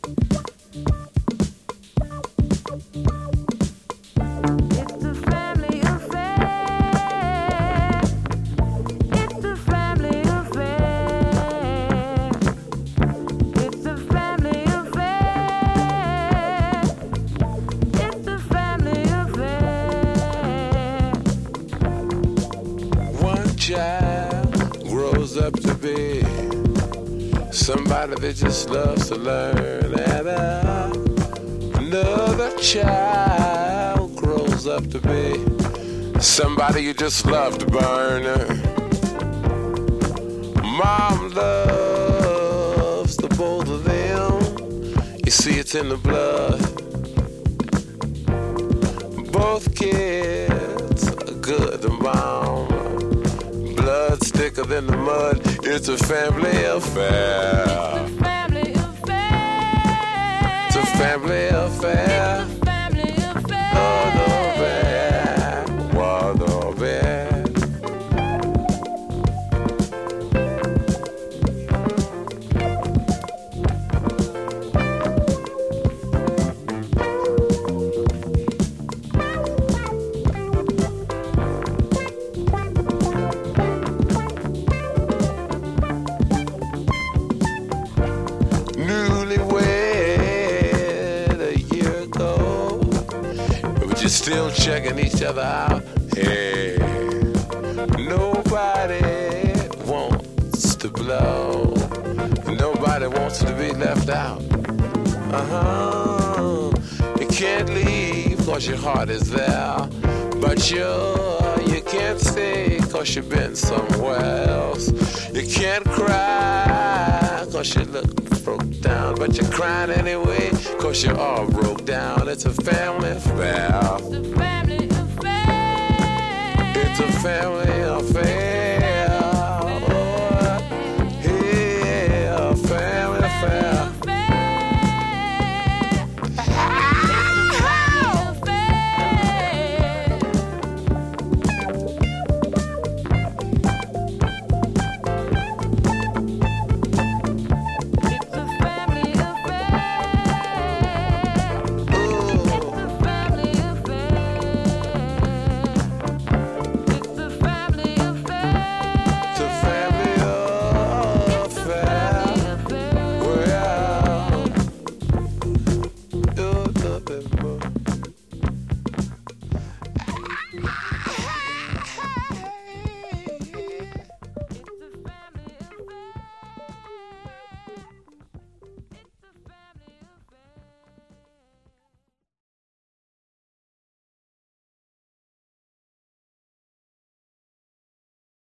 Somebody that just loves to learn, and another child grows up to be somebody you just love to burn. Mom loves the both of them. You see, it's in the blood. Both kids are good to mom. Blood's thicker than the mud. It's a family affair. It's a family affair. It's a family affair. It's a family affair. What a bear. Still checking each other out. Hey, nobody wants to blow. Nobody wants to be left out. You can't leave cause your heart is there. But you can't stay cause you've been somewhere else. You can't cry cause you look broke down. But you're crying anyway cause you're all broke down. It's a family affair. It's a family affair. It's a family affair.